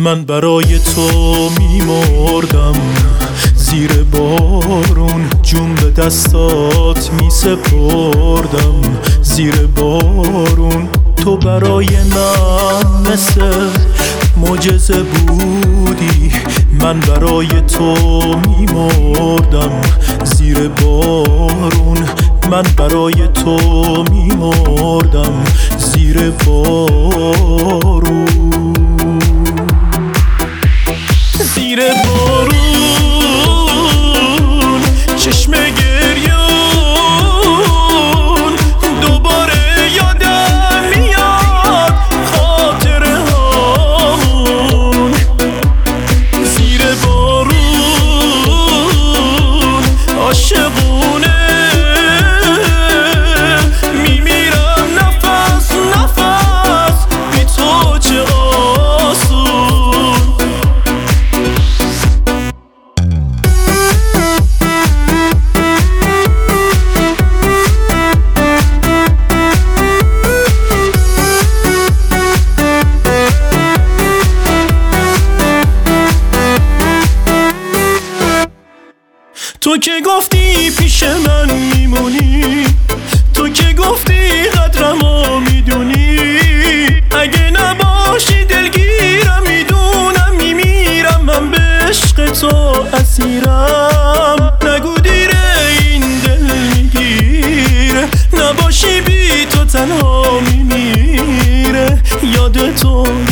من برای تو میمردم زیر بارون، جون به دستات میسپردم زیر بارون. تو برای من مثل معجزه بودی، من برای تو میمردم زیر بارون. من برای تو میمردم زیر بارون. زیر بارون چشم گریون دوباره یادم میاد خاطره هامون. زیر بارون عاشقونه میمیرم نفس نفس بی تو چه آسون. تو که گفتی پیش من میمونی، تو که گفتی قدرمو میدونی، اگه نباشی دلگیرم میدونم میمیرم. من به عشق تو اسیرم، نگو دیره این دل میگیره، نباشی بی تو تنها میمیره. یاد تو